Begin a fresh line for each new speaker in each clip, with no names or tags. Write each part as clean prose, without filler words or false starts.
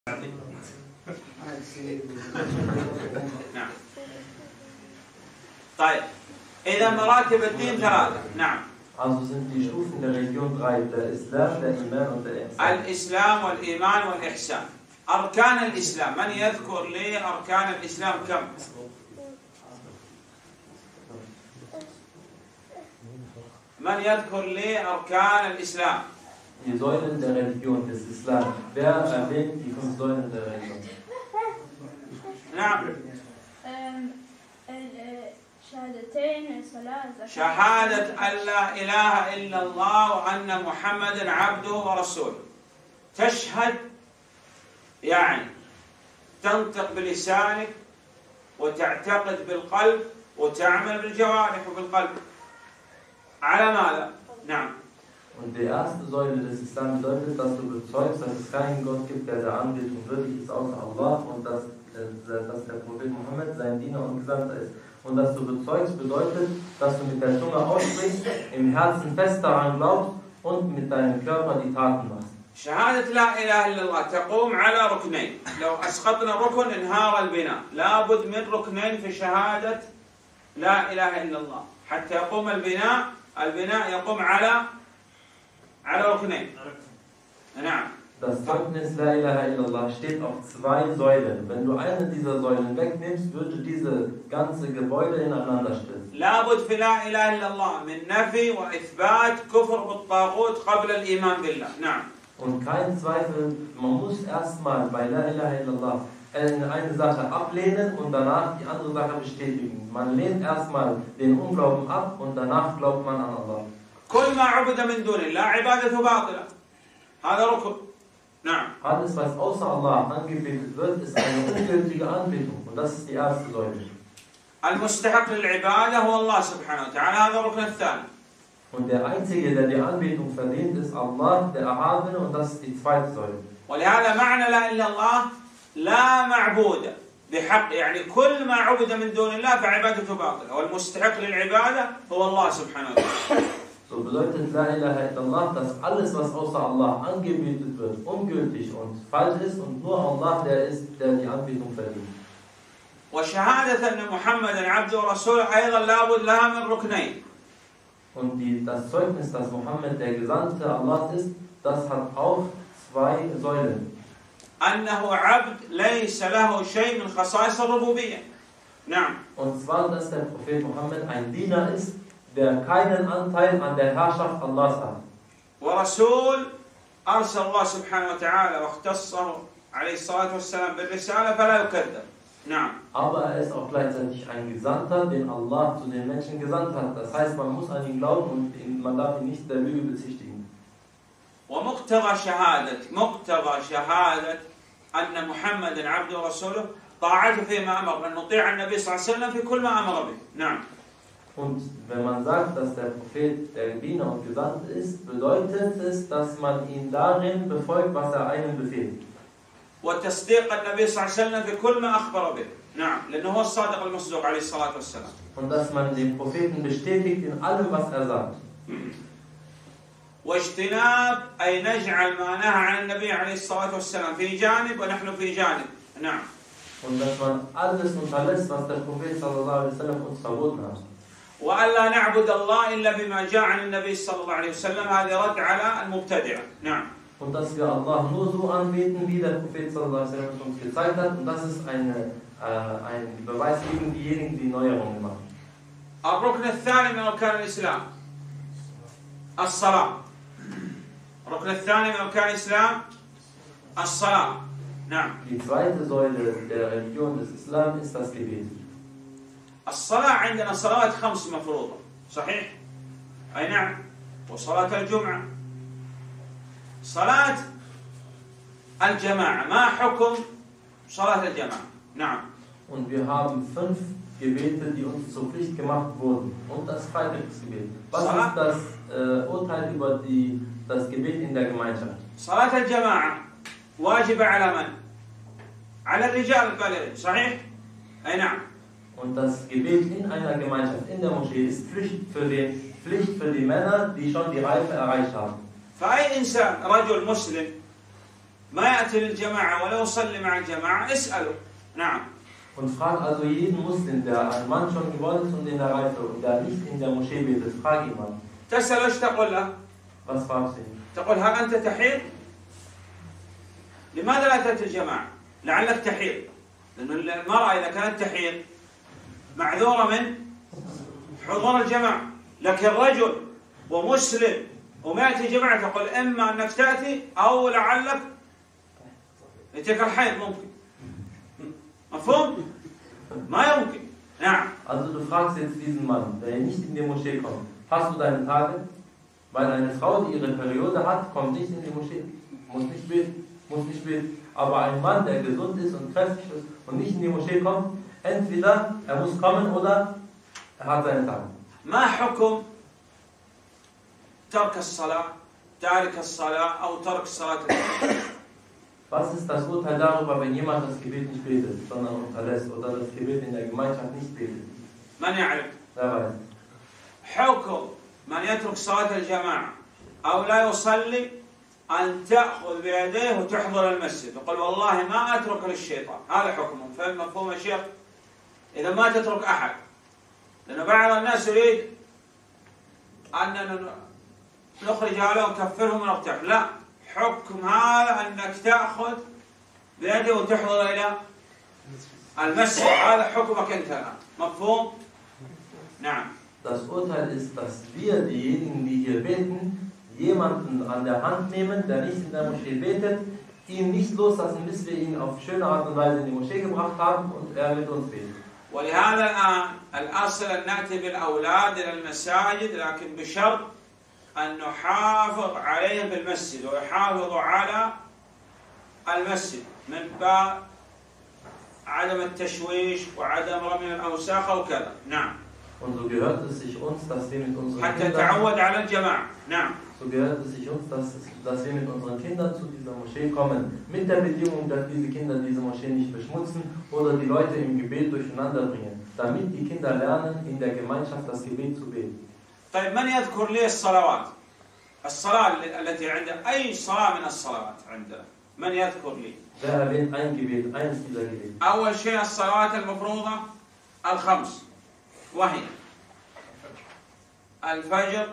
نعم. طيب إذا مراتب الدين ثلاثة. نعم.
Also sind die Stufen der Religion drei: der Islam, der Iman und der Ihsan.
الإسلام والإيمان والإحسان. أركان الإسلام، من يذكر لي أركان الإسلام كم؟ من يذكر لي أركان الإسلام؟
Die Säulen der Religion des Islam. Wer erwähnt die 5 Säulen der Religion?
نعم. شهادة أن لا إله إلا الله وأن محمدا عبده ورسوله. تشهد يعني تنطق بلسانك وتعتقد بالقلب وتعمل بالجوارح وبالقلب. على ماذا؟ نعم.
Und die erste Säule des Islam bedeutet, dass du bezeugst, dass es keinen Gott gibt, der der Anbetung würdig ist, außer Allah, und dass der Prophet Mohammed sein Diener und Gesandter ist. Und dass du bezeugst bedeutet, dass du mit der Zunge aussprichst, im Herzen fest daran glaubst und mit deinem Körper die Taten machst.
شهادة لا إله إلا الله تقوم على ركنين. لو أسقطنا ركن انهار البناء. لابد من ركنين في شهادة لا إله إلا الله حتى يقوم البناء. البناء يقوم على ركنين. نعم.
Das Zeugnis La ilaha illallah steht auf 2 Säulen. Wenn du eine dieser Säulen wegnimmst, würde diese ganze Gebäude ineinander stürzen.
لابد في لا إله إلا الله من نفي وإثبات كفر بالطاغوت قبل الإيمان بالله. نعم.
Und kein Zweifel, man muss erstmal bei La ilaha illallah eine Sache ablehnen und danach die andere Sache bestätigen. Man lehnt erstmal den Unglauben ab und danach glaubt man an Allah.
كل ما عبد من دون الله عبادته باطلة. هذا ركن. نعم.
Alles, was außer Allah angebetet wird, ist eine ungültige Anbetung. Und das ist die erste Säule.
المستحق للعبادة هو الله سبحانه وتعالى. هذا الركن الثاني.
Und der Einzige, der die Anbetung verdient, ist Allah, der Erhabene, und das ist die zweite Säule.
ولهذا معنى لا إله إلا الله لا معبود بحق، يعني كل ما عبد من دون الله فعبادته باطلة، والمستحق للعبادة هو الله سبحانه وتعالى.
So bedeutet La ilaha illallah, dass alles, was außer Allah angebetet wird, ungültig und falsch ist und nur Allah der ist, der die Anbetung verdient.
وشهادة أن محمدا عبده ورسوله أيضا لابد لها من ركنين.
Und das Zeugnis, dass Mohammed der Gesandte Allahs ist, das hat auch 2 Säulen.
أنه عبد ليس له شيء من خصائص الربوبية. نعم.
Und zwar, dass der Prophet Mohammed ein Diener ist, der keinen Anteil an der Herrschaft Allahs hat.
ورسول أرسل الله سبحانه وتعالى واختصه عليه الصلاة والسلام بالرسالة فلا يكذب. نعم.
Aber er ist auch gleichzeitig ein Gesandter, den Allah zu den Menschen gesandt hat. Das heißt, man muss an ihn glauben und man darf ihn nicht der Lüge bezichtigen.
ومقتضى شهادة أن محمدا عبده ورسوله طاعته فيما أمر، أن نطيع النبي صلى الله عليه وسلم في كل ما أمر به. نعم.
Und wenn man sagt, dass der Prophet der Diener und Gesandte ist, bedeutet es, dass man ihn darin befolgt, was er einem befiehlt.
وتصديق النبي صلى الله عليه وسلم في كل ما أخبر به. نعم، لأنه هو الصادق المصدوق عليه الصلاة والسلام.
Und dass man den Propheten bestätigt in allem, was er sagt.
واجتناب أي نجعل ما نهى عن النبي عليه الصلاة والسلام في جانب ونحن في جانب. نعم.
Und dass man alles unterlässt, was der Prophet sallallahu alaihi wasallam uns verboten hat.
وألا نعبد الله إلا بما جاء عن النبي صلى الله عليه وسلم. هذا رد على المبتدعة. نعم.
Und dass wir Allah nur so anbeten, wie der Prophet sallallahu alaihi wasallam uns gezeigt hat. Und das ist ein Beweis gegen diejenigen, die Neuerungen machen.
الركن الثاني من أركان الإسلام الصلاة. الركن الثاني من أركان الإسلام الصلاة. نعم.
Die zweite Säule der Religion des Islam ist das Gebet.
الصلاة عندنا صلوات 5 مفروضة، صحيح؟ أي نعم. وصلاة الجمعة. صلاة الجماعة، ما حكم صلاة الجماعة؟ نعم.
Und wir haben 5 Gebete, die uns zur Pflicht gemacht wurden. Und das Freitagsgebet. Was ist das Urteil über das Gebet in der Gemeinschaft?
صلاة الجماعة واجبة على من؟ على الرجال البالغين، صحيح؟ أي نعم.
Und das Gebet in einer Gemeinschaft, in der Moschee, ist Pflicht für die Männer, die schon die Reife erreicht haben.
فأي إنسان رجل مسلم ما يأتي للجماعة ولا يصلي مع الجماعة اسأله. نعم.
Und frag also jeden Muslim, der ein Mann schon geworden ist und in der Reife und der nicht in der Moschee betet, frag ihn mal.
تسأل ايش تقول له؟
Was fragst du ihn?
تقول هل أنت تحيض؟ لماذا لا تأتي الجماعة؟ لعلك تحيض. لأن المرأة إذا كانت تحيض معذورة من حضور الجماعة، لكن رجل ومسلم وما يأتي جماعة تقول إما أنك تأتي أو لعلك يأتيك الحيض ممكن. مفهوم؟ ما يمكن. نعم.
Also du fragst jetzt diesen Mann, der nicht in die Moschee kommt, hast du deine Tage? Weil eine Frau, die ihre Periode hat, kommt nicht in die Moschee, muss nicht beten. Aber ein Mann, der gesund ist und kräftig ist und nicht in die Moschee kommt, entweder er muss kommen oder er hat seine Tage.
ما حكم ترك الصلاة، تارك الصلاة أو ترك صلاة الجماعة؟
Was ist das Urteil darüber, wenn jemand das Gebet nicht betet, sondern unterlässt oder das Gebet in der Gemeinschaft nicht betet?
من يعرف؟
Wer weiß.
حكم من يترك صلاة الجماعة أو لا يصلي أن تأخذ بيديه وتحضر المسجد وقل والله ما أترك للشيطان. هذا حكمه. فهم مفهوم يا شيخ؟ إذا ما تترك أحد، لأن بعض الناس يريد أن نخرج هؤلاء ونكفرهم ونقتحم. لا، حكم هذا أنك تأخذ بيده وتحضر إلى المسجد. هذا حكمك أنت الآن. مفهوم؟ نعم.
Das Urteil ist, dass wir, diejenigen, die hier beten, jemanden an der Hand nehmen, der nicht in der Moschee betet, ihn nicht loslassen, bis wir ihn auf schöne Art und Weise in die Moschee gebracht haben und er mit uns betet.
ولهذا الآن الأصل أن نأتي بالأولاد إلى المساجد، لكن بشرط أن نحافظ عليهم بالمسجد ويحافظوا على المسجد من باب عدم التشويش وعدم رمي الأوساخ وكذا. نعم.
Und so gehört es sich uns, dass wir mit unseren
حتى
Kindern,
تعود على الجماعة. نعم.
so gehört es sich uns, dass wir mit unseren Kindern zu dieser Moschee kommen, mit der Bedingung, dass diese Kinder diese Moschee nicht beschmutzen oder die Leute im Gebet durcheinander bringen, damit die Kinder lernen, in der Gemeinschaft das Gebet zu beten.
طيب من يذكر لي الصلوات؟ الصلاة التي عندنا، أي صلاة من الصلوات عندنا؟ من يذكر لي؟
Wer erwähnt ein Gebet, eines dieser Gebete?
أول شيء الصلوات المفروضة الخمس، وهي الفجر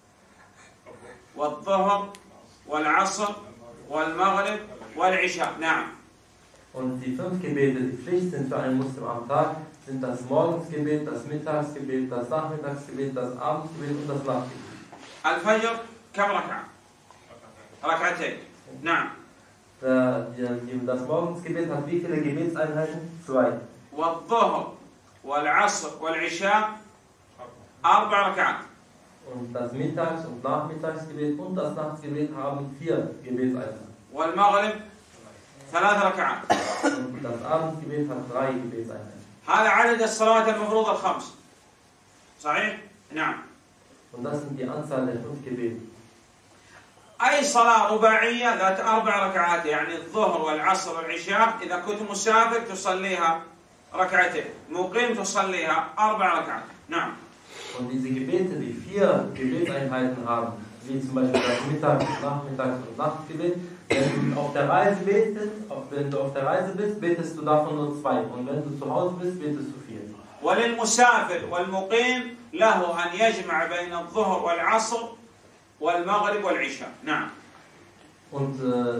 والظهر والعصر والمغرب والعشاء. نعم.
Und die 5 Gebete, die Pflicht sind für einen Muslim am Tag, sind das Morgensgebet, das Mittagsgebet, das Nachmittagsgebet, das Abendsgebet und das Nachtgebet.
الفجر كم ركعة؟ ركعتين. نعم.
Das Morgensgebet hat wie viele Gebetseinheiten? 2.
والظهر والعصر والعشاء 4 ركعات.
Und das Mittags- und Nachmittagsgebet und das Nachtgebet haben 4 Gebetseinheiten.
والمغرب 3 ركعات.
Und das Abendgebet hat 3 Gebetseinheiten.
هذا عدد الصلوات المفروضة الخمس. صحيح؟ نعم.
Und das sind die Anzahl der 5 Gebete.
أي صلاة رباعية ذات 4 ركعات، يعني الظهر والعصر والعشاء، إذا كنت مسافر تصليها ركعتين، مقيم تصليها 4 ركعات. نعم.
Und diese Gebete, die 4 Gebetseinheiten haben, wie zum Beispiel das Mittags-, Nachmittags- und Nachtgebet, wenn du auf der Reise bist, betest du davon nur 2. Und wenn du zu Hause bist, betest du 4.
وللمسافر والمقيم له أن يجمع بين الظهر والعصر والمغرب والعشاء. نعم.
Und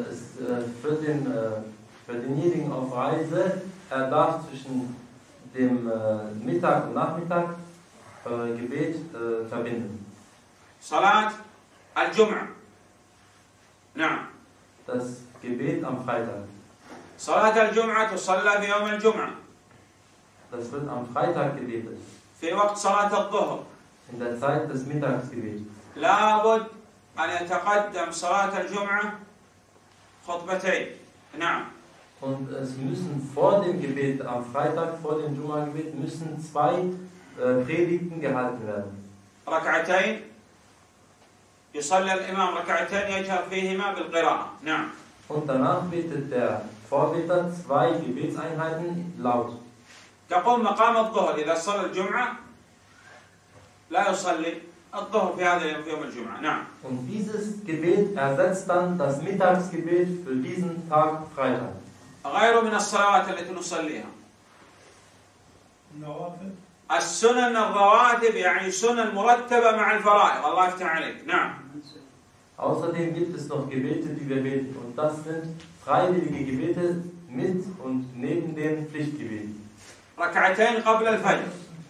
für denjenigen auf Reise, er darf zwischen dem Mittag und Nachmittag Gebet verbinden.
صلاة الجمعة. نعم.
Das Gebet am Freitag.
صلاة الجمعة تصلى في يوم الجمعة.
Das wird am Freitag gebetet.
في وقت صلاة الظهر.
In der Zeit des Mittagsgebets.
لابد أن يتقدم صلاة الجمعة خطبتين. نعم.
Und es müssen vor dem Gebet am Freitag, vor dem Juma-Gebet, müssen 2 Predigten gehalten werden.
ركعتين يصلي الإمام ركعتين يجهر فيهما بالقراءة. نعم.
Und danach betet der Vorbeter 2 Gebetseinheiten laut.
تقوم مقام الظهر إذا صلى الجمعة لا يصلي الظهر في هذا يوم الجمعة. نعم.
Und dieses Gebet ersetzt dann das Mittagsgebet für diesen Tag Freitag.
غير من الصلوات التي نصليها.
النوافل.
السنن الرواتب يعني سنن مرتبة مع الفرائض. الله يفتح عليك. نعم.
Außerdem gibt es noch Gebete, die wir beten. Und das sind freiwillige Gebete mit und neben den Pflichtgebeten.
ركعتين قبل الفجر.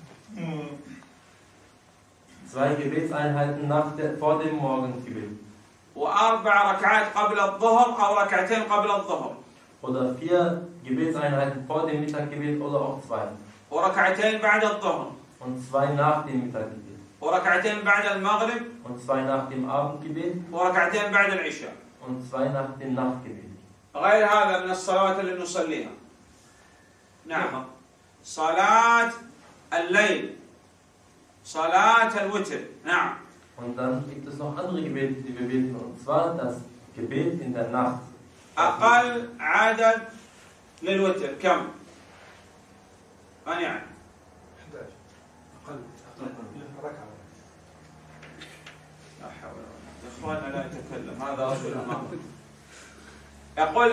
2 Gebetseinheiten vor dem Morgengebet.
وأربع ركعات قبل الظهر أو ركعتين قبل الظهر.
Oder 4 Gebetseinheiten vor dem Mittaggebet oder auch 2.
وركعتين بعد الظهر.
Und 2 nach dem Mittaggebet.
وركعتين بعد المغرب.
Und 2 nach dem Abendgebet.
وركعتين بعد العشاء.
Und 2 nach dem Nachtgebet.
غير هذا من الصلوات اللي نصليها. نعم. صلاة الليل. صلاة الوتر. نعم.
Und dann gibt es noch andere Gebete, die wir beten. Und zwar das Gebet in der Nacht.
أقل عدد للوتر كم؟ من يعني؟
11. أقل ركعة.
لا حول ولا قوة. إخواننا لا يتكلم. هذا رجل أمامه. يقول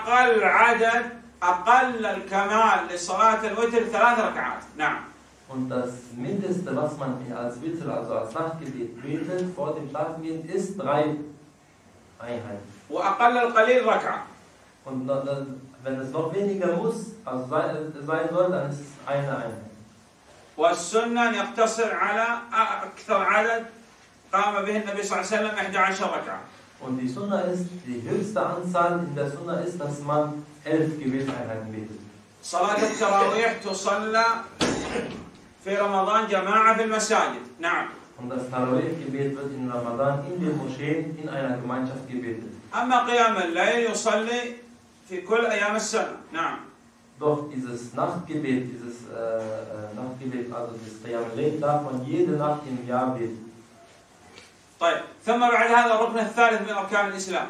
أقل الكمال لصلاة الوتر 3 ركعات. نعم.
Und das Mindeste, was man als Witr, also als Nachtgebet betet, vor dem Schlafengehen, ist 3 Einheiten.
وأقل القليل ركعة.
Und wenn es noch weniger muss, also sein soll, dann ist es eine Einheit.
والسنة يقتصر على أكثر عدد قام به النبي صلى الله عليه وسلم 11 ركعة.
Und die Sunna ist, die höchste Anzahl in der Sunna ist, dass man 11 Gebetseinheiten betet.
صلاة التراويح تصلى في رمضان جماعة في المساجد. نعم.
Und das Tarawih-Gebet wird in Ramadan in den Moscheen in einer Gemeinschaft gebetet.
أما قيام الليل يصلي في كل أيام السنة. نعم.
Doch dieses Nachtgebet, also das Qiyam al-Layl, darf man jede Nacht im Jahr beten.
طيب ثم بعد هذا الركن الثالث من أركان الإسلام.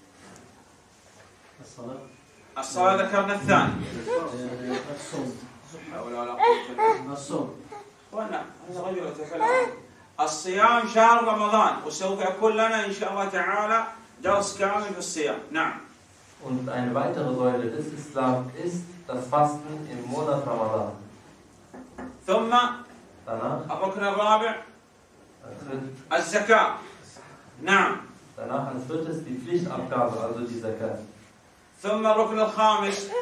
الصلاة ذكرنا الثاني.
الصوم.
وانا هذا رجل يتكلم. الصيام شهر رمضان وسوف يكون لنا إن شاء الله تعالى درس كامل في الصيام. نعم.
Und eine weitere Säule des Islam ist das Fasten im Monat Ramadan.
ثم
Danach
الركن الرابع الزكاة. نعم.
Danach als drittes die Pflichtabgabe, also die Zakat.
ثم الركن الخامس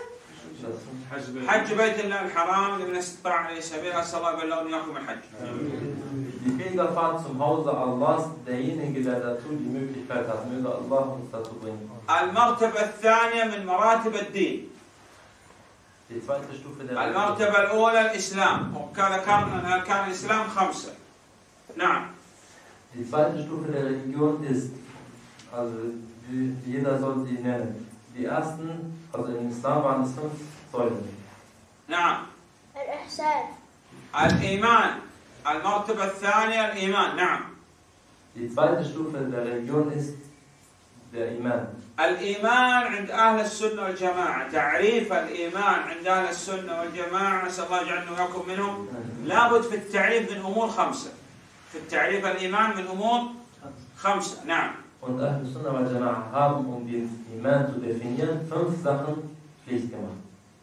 Das
حج بيت الله الحرام لمن استطاع عليه سبيلا. أسأل الله بالله وإياكم الحج.
Die Pilgerfahrt zum Hause Allahs, derjenige, der dazu die Möglichkeit hat, möge Allah uns dazu bringen.
المرتبة الثانية من مراتب الدين.
Die zweite Stufe der
المرتبة الأولى الإسلام. وذكرنا أن أركان الإسلام 5. نعم.
Die zweite Stufe der Religion ist, also jeder soll sie nennen. Die ersten, also im Islam waren es 5 Säulen.
نعم.
الإحسان.
الإيمان. المرتبة الثانية الإيمان. نعم.
Die zweite Stufe der Religion ist der Iman.
الإيمان عند أهل السنة والجماعة. تعريف الإيمان عند أهل السنة والجماعة نسأل الله يجعلنا وإياكم منهم. لابد في التعريف من أمور 5. في التعريف الإيمان من أمور 5. نعم.
Und Ahl Sunnah wal Jama'ah haben, um den Iman zu definieren, 5 Sachen Pflicht gemacht.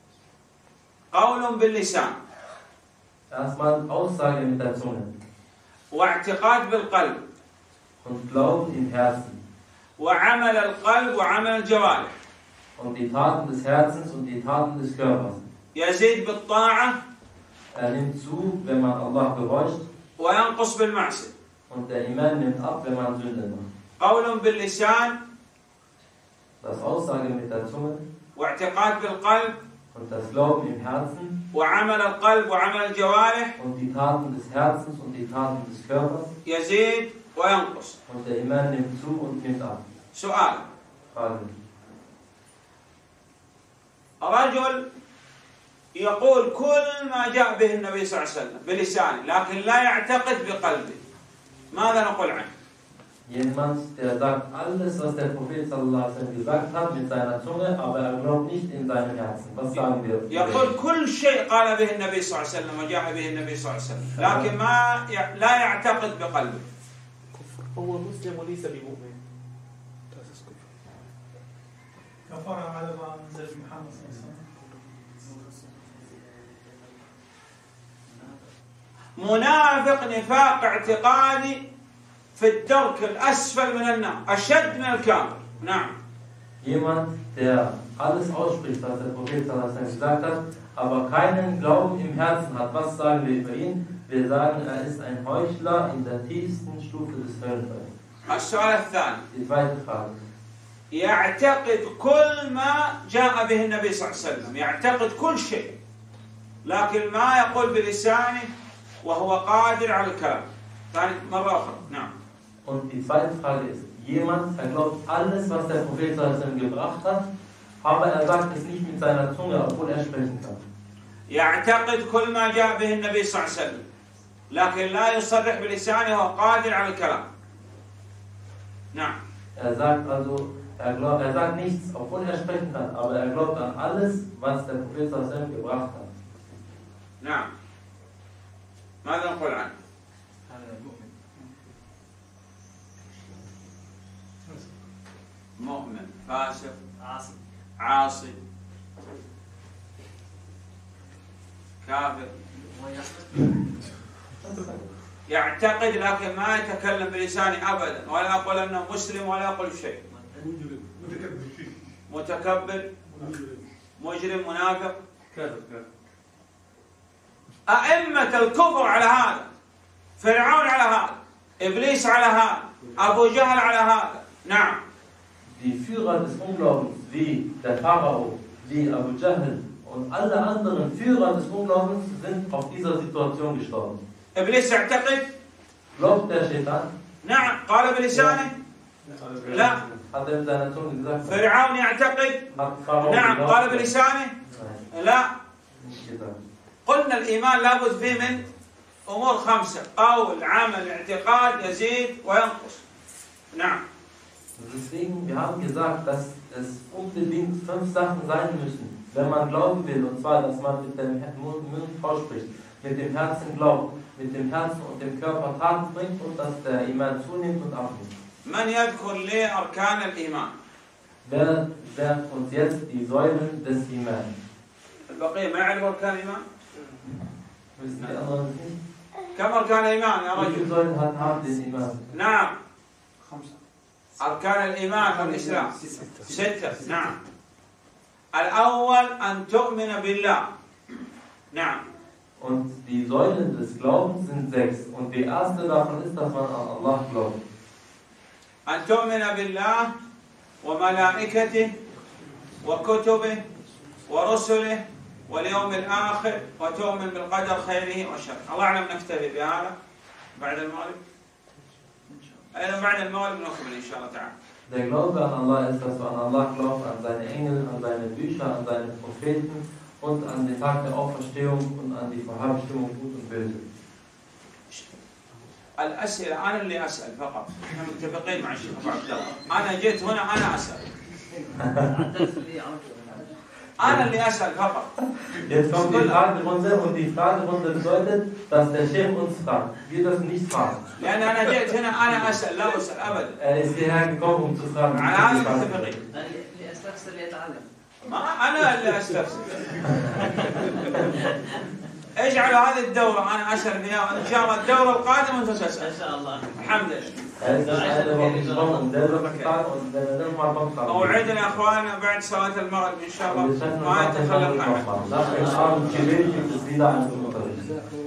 قول باللسان.
Erstmal Aussage mit der Zunge.
واعتقاد بالقلب.
Und Glauben im Herzen.
وعمل القلب وعمل الجوارح.
Und die Taten des Herzens und die Taten des Körpers.
يزيد بالطاعة.
Nimmt zu, wenn man Allah gehorcht.
وينقص بالمعصية.
Und der Iman nimmt ab, wenn man Sünde macht.
قول باللسان.
Das Aussage mit der Zunge.
واعتقاد بالقلب.
Und das Glauben im Herzen.
وعمل القلب وعمل الجوارح.
Und die Taten des Herzens und die Taten des Körpers.
يزيد وينقص.
Und der Iman nimmt zu und nimmt ab.
سؤال.
Frage.
رجل يقول كل ما جاء به النبي صلى الله عليه وسلم بلسانه لكن لا يعتقد بقلبه. ماذا نقول عنه؟
Jemand, der sagt alles, was der Prophet sallallahu alaihi wasallam gesagt hat, mit seiner Zunge, aber er glaubt nicht in seinem Herzen. Was sagen wir?
يقول كل شيء قال به النبي صلى الله عليه وسلم وجاء به النبي صلى الله عليه وسلم لكن لا يعتقد بقلبه.
هو مسلم وليس بمؤمن.
كفر على ما أنزل محمد صلى الله عليه وسلم.
منافق نفاق اعتقادي في الدرك الأسفل من النار أشد من الكافر. نعم.
Jemand, der alles ausspricht, was der Prophet gesagt hat, aber keinen Glauben im Herzen hat. Was sagen wir über ihn? Wir sagen, er ist ein Heuchler in der tiefsten Stufe des Höllenfeuers.
السؤال الثاني.
Die zweite Frage.
يعتقد كل ما جاء به النبي صلى الله عليه وسلم، يعتقد كل شيء، لكن ما يقول بلسانه وهو قادر على الكلام. ثاني مرة أخرى. نعم.
Und die zweite Frage ist, jemand, er glaubt alles, was der Prophet gebracht hat, aber er sagt es nicht mit seiner Zunge, obwohl er sprechen kann.
يعتقد كل ما جاء به النبي صلى الله عليه وسلم، لكن لا يصرح بلسانه وهو قادر على الكلام. نعم.
Er sagt also, er sagt nichts, obwohl er sprechen kann, aber er glaubt an alles, was der Prophet gebracht hat.
نعم. ماذا نقول عنه؟ مؤمن، فاسق، عاصي، كافر، يعتقد لكن ما يتكلم بلسانه ابدا، ولا يقول انه مسلم ولا يقول شيء. متكبر، مجرم، منافق، أئمة الكفر على هذا، فرعون على هذا، إبليس على هذا، أبو جهل على هذا. نعم.
Die Führer des Unglaubens, wie der Pharao, wie Abu Jahl und alle anderen Führer des Unglaubens sind auf dieser Situation gestorben.
إبليس يعتقد؟
Glaubt der Shaitan?
نعم. قال بلسانه؟ لا.
Hat er mit seiner Zunge gesagt?
فرعون يعتقد؟ نعم. قال بلسانه؟ لا. قلنا الإيمان لابد فيه من أمور 5: قول، عمل، اعتقاد، يزيد وينقص. نعم.
Deswegen, wir haben gesagt, dass es unbedingt 5 Sachen sein müssen, wenn man glauben will, und zwar, dass man mit dem Mund ausspricht, mit dem Herzen glaubt, mit dem Herzen und dem Körper Taten bringt und dass der Iman zunimmt und abnimmt.
من يذكر لي أركان الإيمان؟
Wer sagt uns jetzt die Säulen des Iman?
البقية ما يعرف أركان الإيمان؟
Wissen die anderen nicht?
كم أركان الإيمان يا
Wie viele
رجل؟
Säulen hat den Iman?
نعم.
5.
أركان الإيمان والإسلام 6. نعم. الأول أن تؤمن بالله. نعم.
Und die Säulen des Glaubens sind 6. Und die erste davon ist, dass man an Allah glaubt.
أن تؤمن بالله وملائكته وكتبه ورسله واليوم الآخر وتؤمن بالقدر خيره وشره. الله أعلم نكتفي بهذا بعد المغرب. أيضا بعد المغرب نكمل إن شاء الله تعالى.
Der Glaube an Allah ist, dass du an Allah glaubst, an seine Engel, an seine Bücher, an seine Propheten und an den Tag der Auferstehung und an die Vorherbestimmung Gut und Böse.
الأسئلة أنا اللي أسأل فقط. احنا متفقين مع الشيخ أبو عبد الله. أنا جيت هنا أنا أسأل. أنا اللي أسأل فقط.
Jetzt kommt die Fragerunde und die Fragerunde bedeutet, dass der Chef uns fragt. Wir dürfen nicht fragen.
لأن أنا جيت هنا أنا أسأل لا أسأل أبدا.
Er ist hierher gekommen, um zu fragen.
على هذا متفقين.
لأستفسر يتعلم.
ما أنا اللي أستفسر. اجعلوا هذه الدورة أنا أسأل فيها وإن شاء الله الدورة القادمة أنت تسأل.
إن شاء الله.
الحمد لله. موعدنا أخواننا بعد صلاة المغرب إن شاء الله ما يتخلف عنه.